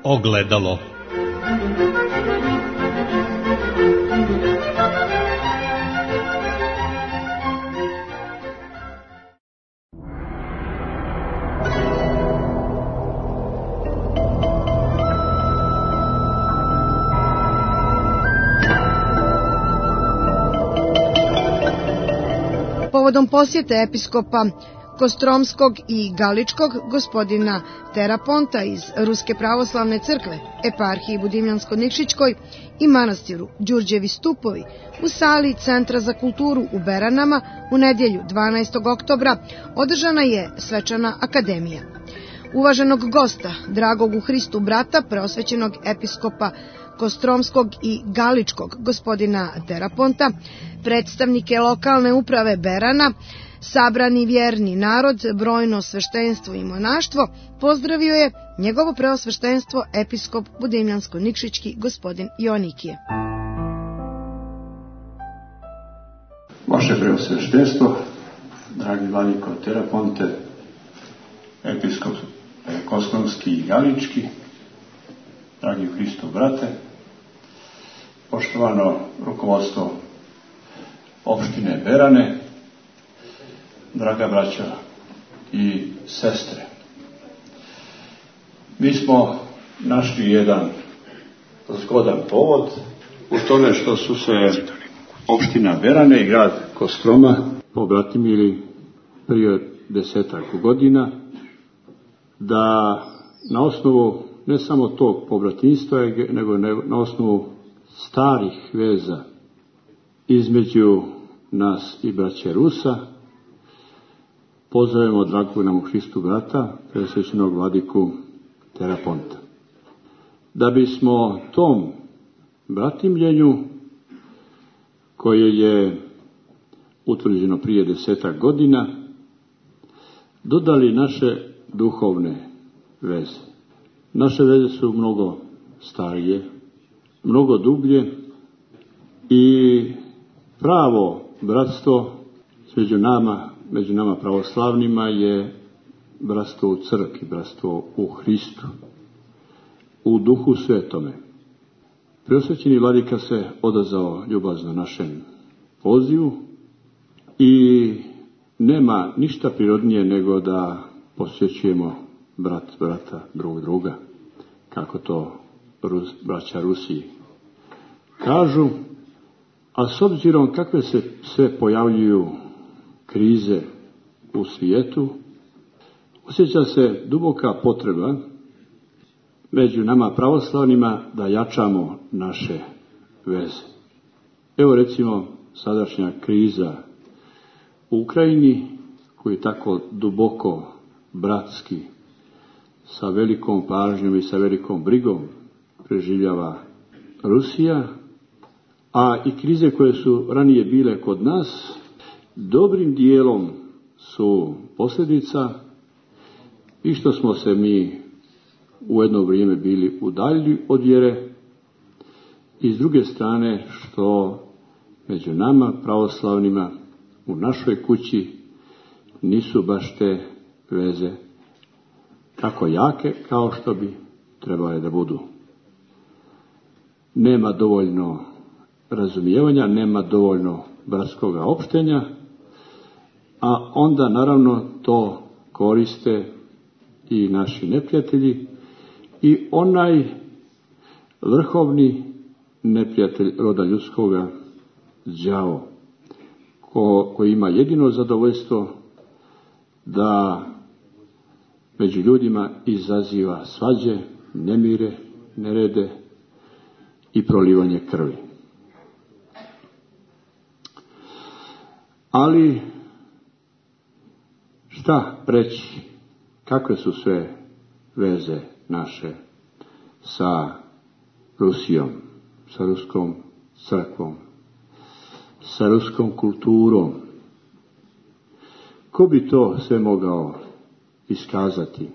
Ogledalo. Povodom posjete episkopa Kostromskog i Galičkog gospodina Teraponta iz Ruske pravoslavne crkve, eparhiji Budimljansko-Nikšićkoj i manastiru Đurđevi Stupovi u sali Centra za kulturu u Beranama u nedjelju 12. oktobra održana je svečana akademija. Uvaženog gosta, dragog u Hristu brata, preosvećenog episkopa Kostromskog i Galičkog gospodina Teraponta, predstavnike lokalne uprave Berana, sabrani vjerni narod, brojno sveštenstvo i monaštvo, pozdravio je njegovo preosveštenstvo episkop Budimljansko-Nikšićki gospodin Joanikije. Vaše preosveštenstvo, dragi vladiko Teraponte, episkop Kostromski i Galički, dragi u Hristu brate, poštovano rukovodstvo opštine Berane, draga braća i sestre. Mi smo našli jedan zgodan povod u tome što su se opština Berane i grad Kostroma pobratimili prije 10 godina, da na osnovu ne samo tog pobratinstva, nego na osnovu starih veza između nas i braće Rusa pozdravimo dragog nam u Hristu brata, presvećenog vladiku Teraponta. Da bismo tom bratimljenju, koje je utvrđeno prije 10 godina, dodali naše duhovne veze. Naše veze su mnogo starije, mnogo dublje i pravo bratstvo među nama pravoslavnima je bratstvo u crkvi, bratstvo u Hristu, u Duhu Svetome. Preosvećeni vladika se odazvao ljubazno našem pozivu i nema ništa prirodnije nego da posjećujemo brat brata drug druga, kako to braća Rusi kažu. A s obzirom kakve se sve pojavljuju krize u svijetu, osjeća se duboka potreba među nama pravoslavnima da jačamo naše veze. Evo recimo sadašnja kriza u Ukrajini, koju tako duboko bratski, sa velikom pažnjom i sa velikom brigom preživljava Rusija, a i krize koje su ranije bile kod nas dobrim dijelom su posljedica i što smo se mi u jedno vrijeme bili udaljili od vjere i s druge strane što među nama pravoslavnima u našoj kući nisu baš te veze tako jake kao što bi trebale da budu. Nema dovoljno razumijevanja, nema dovoljno bratskoga opštenja, a onda naravno to koriste i naši neprijatelji i onaj vrhovni neprijatelj roda ljudskoga, đavo, koji ima jedino zadovoljstvo da među ljudima izaziva svađe, nemire, nerede i prolivanje krvi. Ali šta reći, kakve su sve veze naše sa Rusijom, sa ruskom crkvom, sa ruskom kulturom? Ko bi to sve mogao iskazati?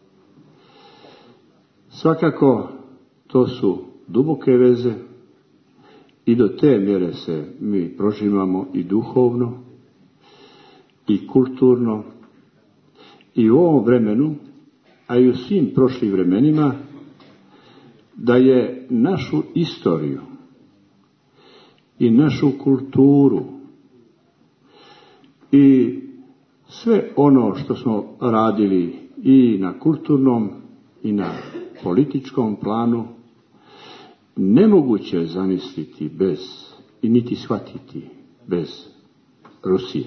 Svakako to su duboke veze i do te mjere se mi prožimamo i duhovno i kulturno i u ovom vremenu, a i u svim prošlim vremenima, da je našu istoriju i našu kulturu i sve ono što smo radili i na kulturnom i na političkom planu nemoguće zamisliti bez i niti shvatiti bez Rusije.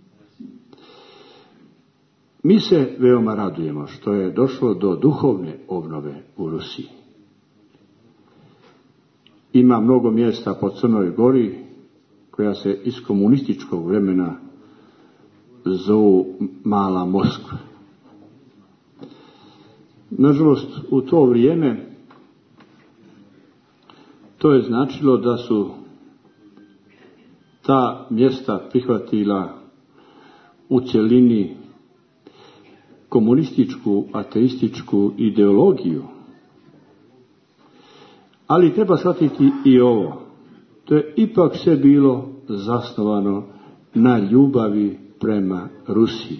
Mi se veoma radujemo što je došlo do duhovne obnove u Rusiji. Ima mnogo mjesta po Crnoj Gori koja se iz komunističkog vremena zovu Mala Moskva. Nažalost, u to vrijeme to je značilo da su ta mjesta prihvatila u cjelini komunističku, ateističku ideologiju. Ali treba shvatiti i ovo. To je ipak sve bilo zasnovano na ljubavi prema Rusiji.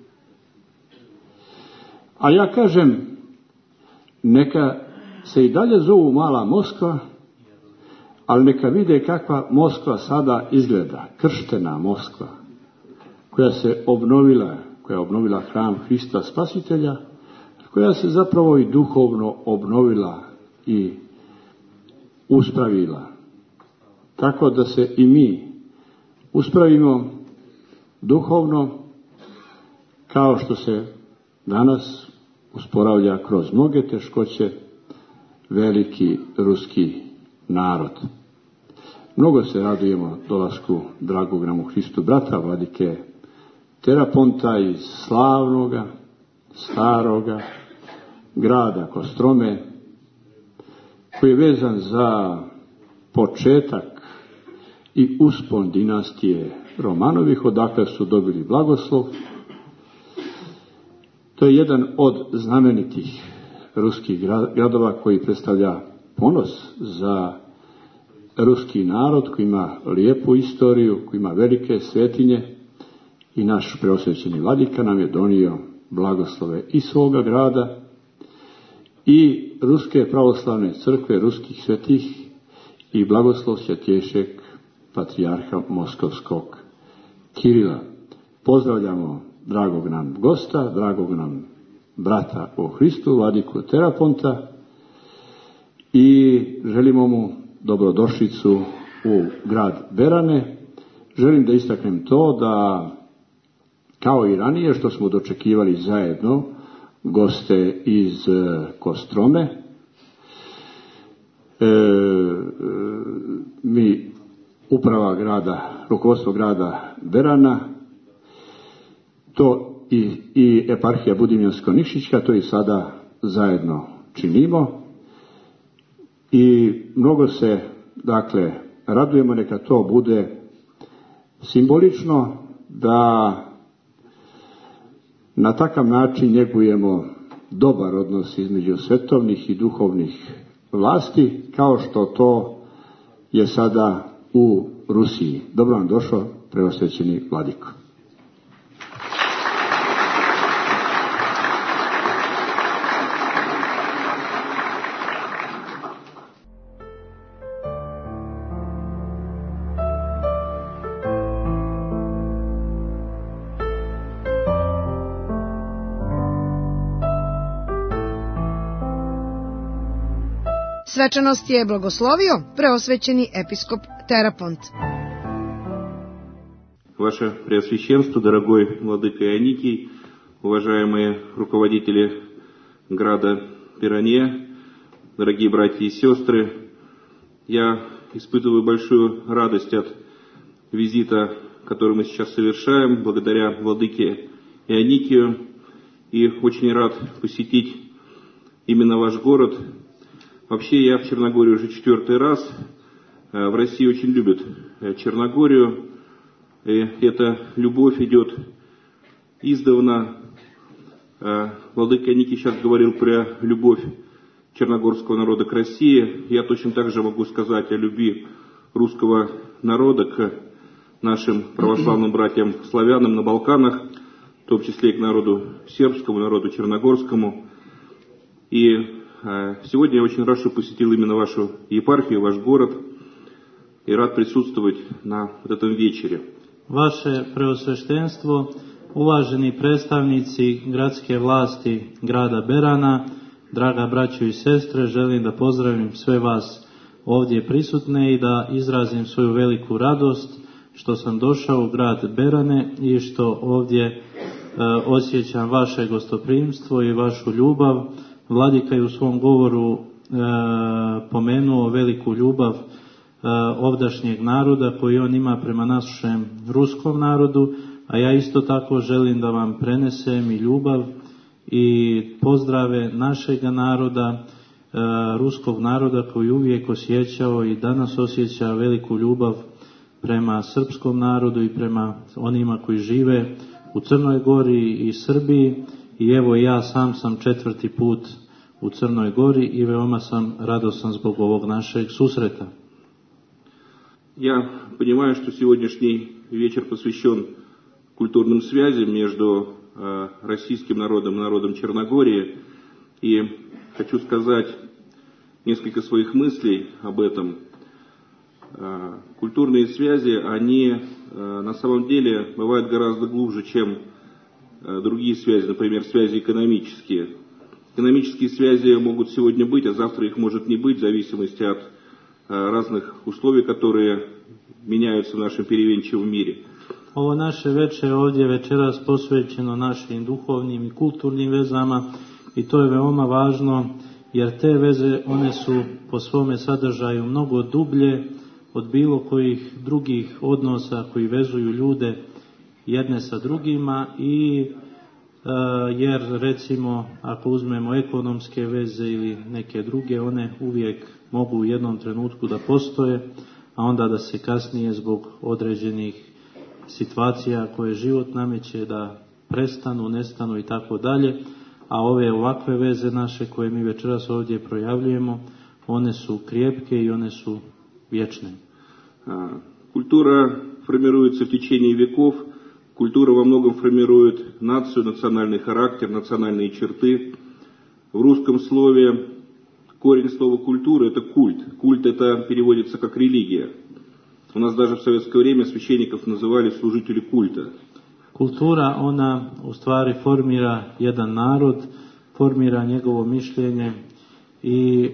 A ja kažem, neka se i dalje zovu Mala Moskva, ali neka vide kakva Moskva sada izgleda, krštena Moskva, koja se obnovila, koja je obnovila hram Hrista Spasitelja, koja se zapravo i duhovno obnovila i uspravila. Tako da se i mi uspravimo duhovno, kao što se danas usporavlja kroz mnoge teškoće veliki ruski narod. Mnogo se radujemo dolasku dragog nam u Hristu brata vladike Teraponta iz slavnoga, staroga grada Kostrome, koji je vezan za početak i uspon dinastije Romanovih, odakle su dobili blagoslov. To je jedan od znamenitih ruskih gradova koji predstavlja ponos za ruski narod, koji ima lijepu istoriju, koji ima velike svetinje, i naš preosvećeni vladika nam je donio blagoslove i svoga grada i Ruske pravoslavne crkve, ruskih svetih, i blagoslov Svetjejšeg patrijarha Moskovskog Kirila. Pozdravljamo dragog nam gosta, dragog nam brata u Hristu, vladiku Teraponta, i želimo mu dobrodošlicu u grad Berane. Želim da istaknem to da, kao i ranije što smo dočekivali zajedno goste iz Kostrome, mi, uprava grada, rukovodstvo grada Berana, to i eparhija Budimljansko-Nikšićka, to i sada zajedno činimo i mnogo se, dakle, radujemo. Neka to bude simbolično, da na takav način njegujemo dobar odnos između svetovnih i duhovnih vlasti, kao što to je sada u Rusiji. Dobro vam došao, preosvećeni vladiko. Svečanost je blagoslovio preosvećeni episkop Терапонт. Ваше Преосвященство, дорогой владыка Ионикий, уважаемые руководители града Беране, дорогие братья и сестры, я испытываю большую радость от визита, который мы сейчас совершаем, благодаря владыке Ионикию, и очень рад посетить именно ваш город. Вообще я в Черногории уже 4-й раз. В России очень любят Черногорию. И эта любовь идет издавна. Владыка Ионикий сейчас говорил про любовь черногорского народа к России. Я точно так же могу сказать о любви русского народа к нашим православным братьям-славянам на Балканах, в том числе и к народу сербскому, народу черногорскому. И Сегодня я очень рад, что посетил именно вашу епархию, ваш город, и рад присутствовать на вот этом вечере. Vaše preosveštenstvo, uvaženi predstavnici gradske vlasti grada Berana, draga braćo i sestre, želim da pozdravim sve vas ovdje prisutne i da izrazim svoju veliku radost što sam došao u grad Berane i što ovdje osjećam vaše gostoprimstvo i vašu ljubav. Vladika je u svom govoru pomenuo veliku ljubav ovdašnjeg naroda koji on ima prema našem ruskom narodu, a ja isto tako želim da vam prenesem i ljubav i pozdrave našega naroda, ruskog naroda koji uvijek osjećao i danas osjeća veliku ljubav prema srpskom narodu i prema onima koji žive u Crnoj Gori i Srbiji. I evo ja sam 4. put u Crnoj Gori i veoma sam radosan zbog ovog našeg susreta. Я понимаю, что сегодняшний вечер посвящен культурным связям между российским народом и народом Черногории. И хочу сказать несколько своих мыслей об этом. Культурные связи, они на самом деле бывают гораздо глубже, чем другие связи, например, связи экономические. Экономические связи могут сегодня быть, а завтра их может не быть, в зависимости от разных условий, которые меняются в našem переменчивом мире. Ovo naše večer ovdje večeras posvećeno našim duhovnim i kulturnim vezama i to je veoma važno jer te veze one su po svome sadržaju mnogo dublje od bilo kojih drugih odnosa koji vezuju ljude jedne sa drugima i jer recimo ako uzmemo ekonomske veze ili neke druge, one uvijek mogu u jednom trenutku da postoje, a onda da se kasnije zbog određenih situacija koje život nameće da prestanu, nestanu i tako dalje, a ove ovakve veze naše koje mi večeras ovdje projavljujemo, one su крепкие и one su vječne. Культура формируется в течение веков, культура во многом формирует нацию, национальный характер, национальные черты. В русском слове корень слова «культура» — это культ. Культ — это переводится как религия. У нас даже в советское время священников называли служители культа. Kultura, ona u stvari formira jedan narod, formira njegovo mišljenje i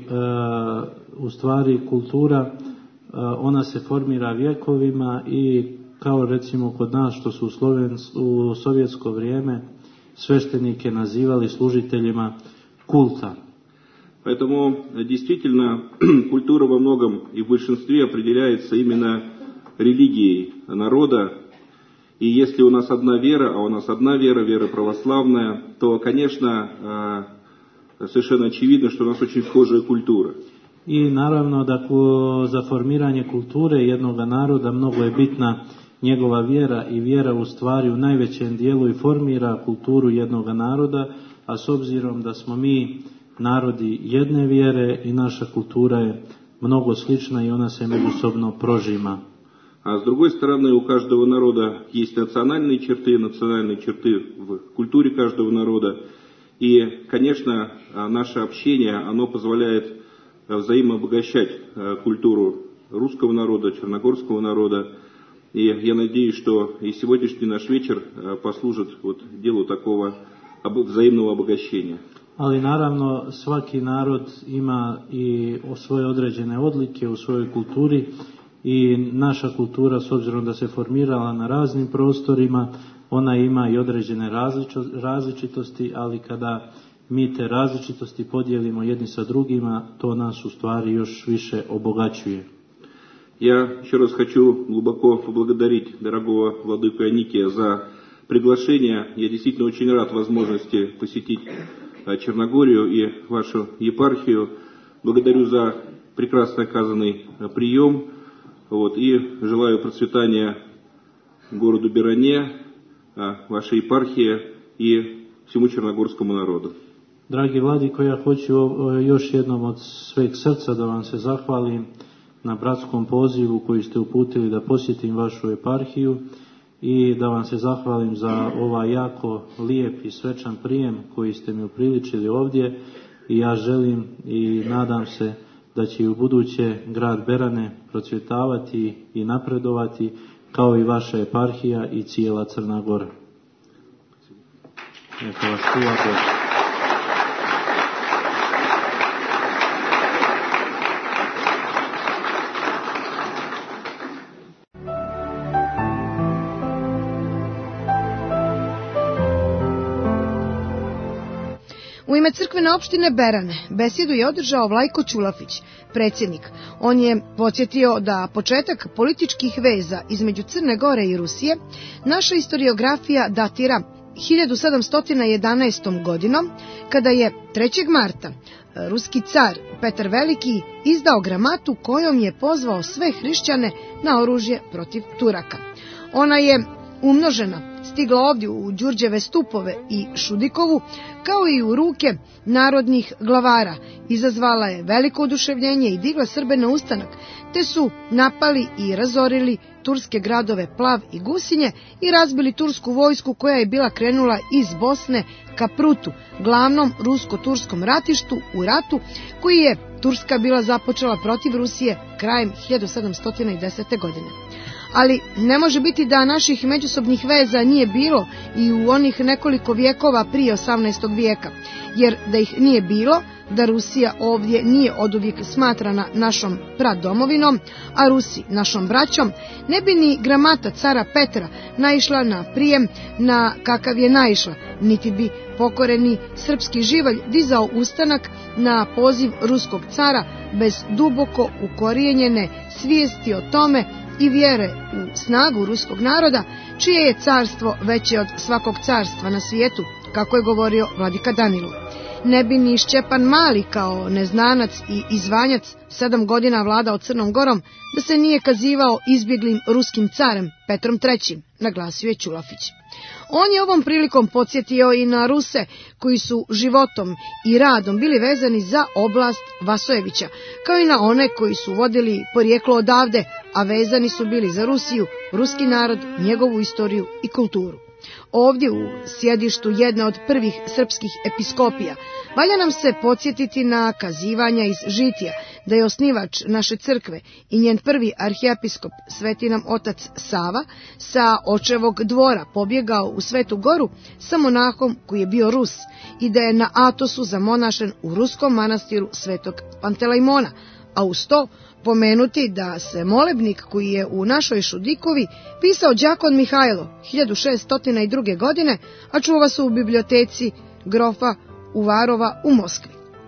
u stvari kultura ona se formira vjekovima i kao recimo kod nas što su u sovjetsko vrijeme sveštenike nazivali služiteljima kulta. Поэтому действительно культура во многом и в большинстве определяется именно религией народа. И если у нас одна вера, а у нас одна вера, вера православная, то, конечно, совершенно очевидно, что у нас очень схожая культура. I naravno da za formiranje kulture jednog naroda mnogo je bitna njegova vjera i vjera u stvari u najvećem dijelu i formira kulturu jednog naroda, a s obzirom da smo mi narodi jedne vjere i naša kultura je mnogo slična i ona se međusobno prožima. А с другой стороны, у каждого народа есть национальные черты в культуре каждого народа. И, конечно, наше общение, оно позволяет взаимообогащать культуру русского народа, черногорского народа. И я надеюсь, что и сегодняшний наш вечер послужит делу такого взаимного обогащения. Ali naravno svaki narod ima i svoje određene odlike u svojoj kulturi i naša kultura s obzirom da se formirala na raznim prostorima, ona ima i određene različitosti, ali kada mi te različitosti podijelimo jedni sa drugima, to nas u stvari još više obogaćuje. Я еще раз хочу глубоко поблагодарить дорогого владыку Аникия за приглашение. Я действительно очень рад возможности посетить Черногорию и вашу епархию. Благодарю за прекрасно оказанный прием. И желаю процветания городу Беране, вашей епархии и всему черногорскому народу. Dragi vladiko, ja hoću još jednom od sveg srca da vam se zahvalim na bratskom pozivu koji ste uputili da posjetim vašu eparhiju i da vam se zahvalim za ovaj jako lijep i svečan prijem koji ste mi upriličili ovdje i ja želim i nadam se da će i u buduće grad Berane procvjetavati i napredovati kao i vaša eparhija i cijela Crna Gora. Neka vas čuva Bog. U ime crkvene opštine Berane besedu je održao Vlajko Ćulafić, predsjednik. On je podsjetio da početak političkih veza između Crne Gore i Rusije naša historiografija datira 1711. godinom, kada je 3. marta ruski car Petar Veliki izdao gramatu kojom je pozvao sve hrišćane na oružje protiv Turaka. Ona je umnožena stigla ovdje u Đurđeve stupove i Šudikovu, kao i u ruke narodnih glavara. Izazvala je veliko oduševljenje i digla Srbe na ustanak, te su napali i razorili turske gradove Plav i Gusinje i razbili tursku vojsku koja je bila krenula iz Bosne ka Prutu, glavnom rusko-turskom ratištu u ratu koji je Turska bila započela protiv Rusije krajem 1710. godine. Ali ne može biti da naših međusobnih veza nije bilo i u onih nekoliko vjekova prije 18. vijeka, jer da ih nije bilo, da Rusija ovdje nije oduvijek smatrana našom pradomovinom, a Rusi našom braćom, ne bi ni gramata cara Petra naišla na prijem na kakav je naišla, niti bi pokoreni srpski živalj dizao ustanak na poziv ruskog cara bez duboko ukorijenjene svijesti o tome i vjere u snagu ruskog naroda, čije je carstvo veće od svakog carstva na svijetu, kako je govorio vladika Danilo. Ne bi ni Šćepan Mali kao neznanac i izvanjac 7 godina vladao Crnom Gorom, da se nije kazivao izbjeglim ruskim carem Petrom III, naglasio je Ćulafić. On je ovom prilikom podsjetio i na Ruse koji su životom i radom bili vezani za oblast Vasojevića, kao i na one koji su vodili porijeklo odavde, a vezani su bili za Rusiju, ruski narod, njegovu istoriju i kulturu. Ovdje u sjedištu jedne od prvih srpskih episkopija valja nam se podsjetiti na kazivanja iz Žitija, da je osnivač naše crkve i njen prvi arhijepiskop, sveti nam otac Sava, sa očevog dvora pobjegao u Svetu Goru sa monahom koji je bio Rus i da je na Atosu zamonašen u ruskom manastiru Svetog Pantelejmona, a uz to pomenuti da se molebnik koji je u našoj Šudikovi pisao đakon Mihajlo 1602. godine, a čuva se u biblioteci grofa Uvarova u Moskvi.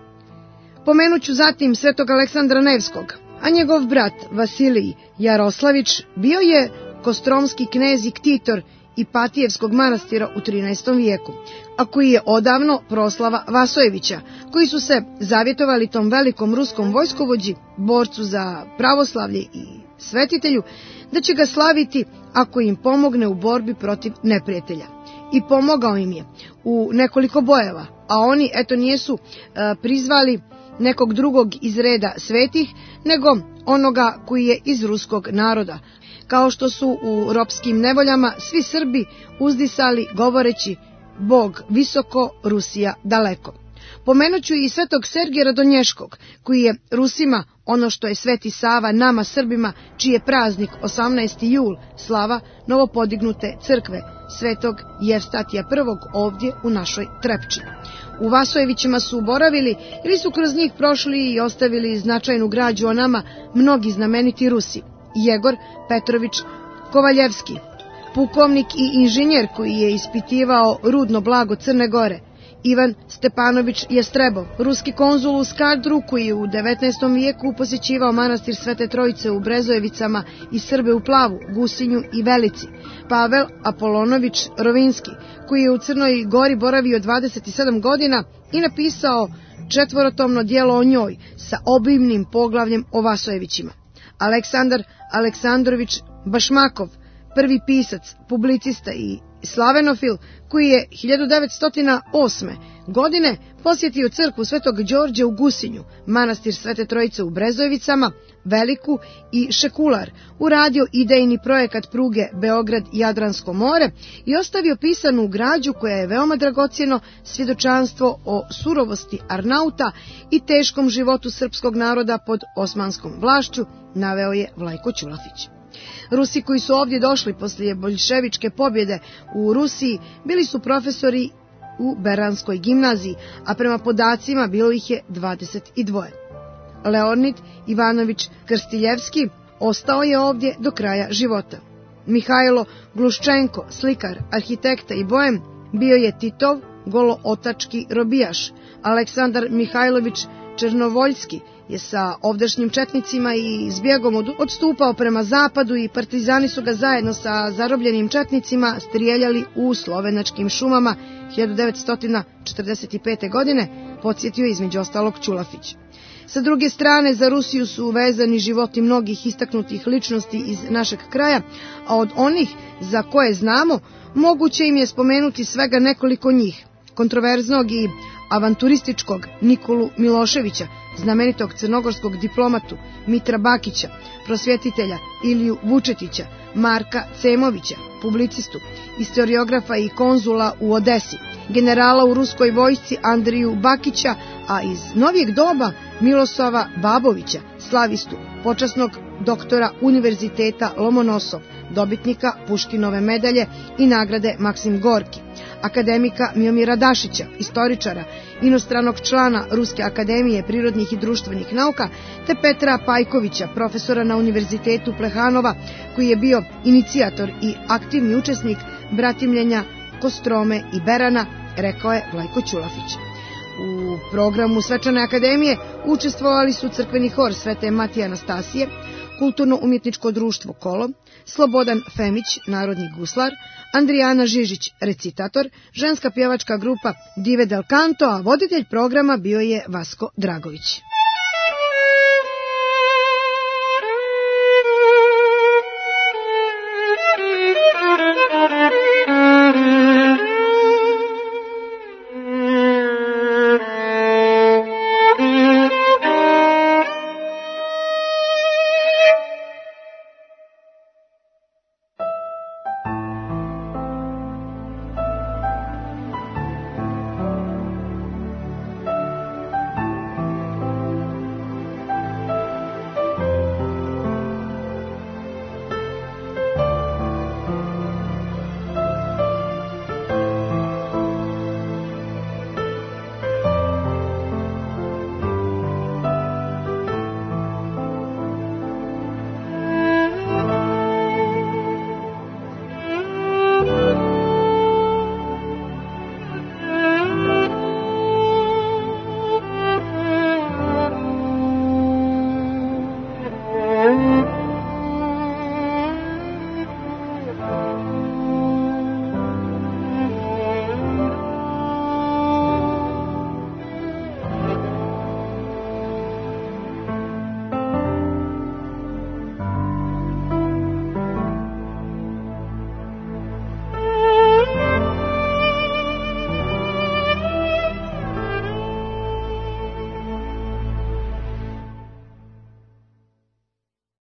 Pomenuću zatim svetog Aleksandra Nevskog, a njegov brat Vasilij Jaroslavić bio je kostromski knez i ktitor Ipatijevskog manastira u 13. vijeku, a koji je odavno proslava Vasojevića, koji su se zavjetovali tom velikom ruskom vojskovođi, borcu za pravoslavlje i svetitelju, da će ga slaviti ako im pomogne u borbi protiv neprijatelja. I pomogao im je u nekoliko bojeva, a oni nisu prizvali nekog drugog iz reda svetih, nego onoga koji je iz ruskog naroda, kao što su u ropskim nevoljama svi Srbi uzdisali govoreći Bog visoko, Rusija daleko. Pomenuću i svetog Sergija Radonješkog, koji je Rusima ono što je Sveti Sava nama Srbima, čiji je praznik 18. jul, slava novopodignute crkve svetog Jevstatija I ovdje u našoj Trepči. U Vasojevićima su boravili ili su kroz njih prošli i ostavili značajnu građu o nama mnogi znameniti Rusi. Jegor Petrović Kovaljevski, pukovnik i inženjer koji je ispitivao rudno blago Crne Gore, Ivan Stepanović Jestrebov, ruski konzul u Skadru koji je u 19. vijeku posjećivao manastir Svete Trojice u Brezojevicama i Srbe u Plavu, Gusinju i Velici, Pavel Apolonović Rovinski, koji je u Crnoj Gori boravio 27 godina i napisao 4-tomno djelo o njoj sa obimnim poglavljem o Vasojevićima. Aleksandar Aleksandrović Bašmakov, prvi pisac, publicista i slavenofil, koji je 1908. godine posjetio crkvu Svetog Đorđa u Gusinju, manastir Svete Trojice u Brezojevicama, Veliku i Šekular, uradio idejni projekat pruge Beograd-Jadransko more i ostavio pisanu građu koja je veoma dragocjeno svjedočanstvo o surovosti Arnauta i teškom životu srpskog naroda pod osmanskom vlašću, naveo je Vlajko Ćulafić. Rusi koji su ovdje došli poslije boljševičke pobjede u Rusiji bili su profesori u Beranskoj gimnaziji, a prema podacima bilo ih je 22. Leonid Ivanović Krstiljevski ostao je ovdje do kraja života. Mihajlo Gluščenko, slikar, arhitekta i bojem, bio je Titov golootački robijaš. Aleksandar Mihajlović Černovoljski je sa ovdašnjim četnicima i zbjegom odstupao prema zapadu i partizani su ga zajedno sa zarobljenim četnicima strijeljali u slovenačkim šumama 1945. godine, podsjetio između ostalog Ćulafić. Sa druge strane, za Rusiju su vezani životi mnogih istaknutih ličnosti iz našeg kraja, a od onih za koje znamo, moguće im je spomenuti svega nekoliko njih. Kontroverznog i avanturističkog Nikolu Miloševića, znamenitog crnogorskog diplomatu Mitra Bakića, prosvjetitelja Iliju Vučetića, Marka Cemovića, publicistu, historiografa i konzula u Odesi, generala u ruskoj vojsci Andriju Bakića, a iz novijeg doba Miloslava Babovića, slavistu, počasnog doktora Univerziteta Lomonosov, dobitnika Puškinove medalje i nagrade Maksim Gorki, akademika Miomira Dašića, istoričara, inostranog člana Ruske akademije prirodnih i društvenih nauka, te Petra Pajkovića, profesora na Univerzitetu Plehanova, koji je bio inicijator i aktivni učesnik bratimljenja Kostrome i Berana, rekao je Vlajko Ćulafić. U programu Svečane akademije učestvovali su crkveni hor Svete Matije Anastasije, Kulturno-umjetničko društvo Kolo, Slobodan Femić, narodni guslar, Andrijana Žižić, recitator, ženska pjevačka grupa Dive del Canto, a voditelj programa bio je Vasko Dragović.